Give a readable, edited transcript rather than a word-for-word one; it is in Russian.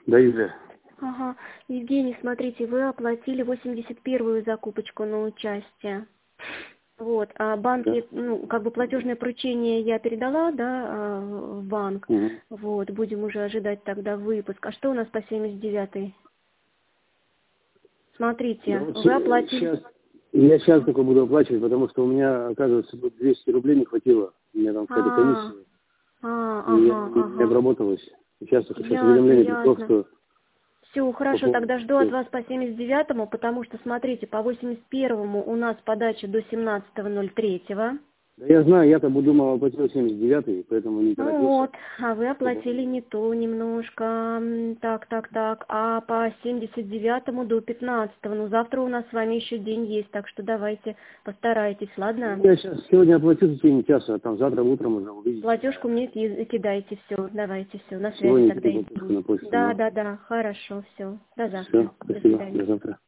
Да, Юля. Ага. Евгений, смотрите, вы оплатили 81-ю закупочку на участие. Вот, а Да. банки, ну, как бы платежное поручение я передала, да, в банк. Угу. Вот, будем уже ожидать тогда выпуск. А что у нас по 79-й? Да, Смотрите, вот вы оплатили... я сейчас только буду оплачивать, потому что у меня, оказывается, тут 200 рублей не хватило. У меня там какая-то комиссия, и я Ага, не ага. обработалась. Сейчас Ясно, уведомление пришло, ясно. что Все, по хорошо, поводу... тогда жду от вас по 79-му, потому что, смотрите, по 81-му у нас подача до 17.03. Да я знаю, я-то думал, оплатил 79-й, поэтому не Ну торопился. вот, а вы оплатили не то немножко. Так. А по 79-му до 15-го. Ну, завтра у нас с вами еще день есть, так что давайте постарайтесь, ладно? Я сейчас сегодня оплатил в течение часа, а там завтра утром уже увидите. Платежку мне кидайте, все, давайте, все, на связи Сегодня тогда. тебе платежку на почту, Да, но... да, хорошо, все, до Все, завтра, до спасибо, свидания. до завтра.